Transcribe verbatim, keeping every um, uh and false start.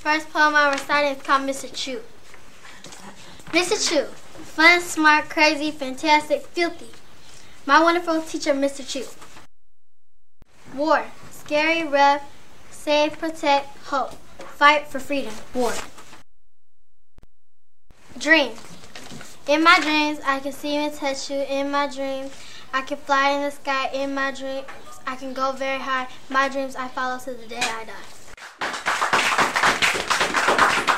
First poem I'm reciting is called Mister Chew. Mister Chew, fun, smart, crazy, fantastic, filthy. My wonderful teacher, Mister Chew. War, scary, rough, save, protect, hope, fight for freedom, war. Dreams. In my dreams, I can see you and touch you. In my dreams, I can fly in the sky. In my dreams, I can go very high. My dreams I follow to the day I die.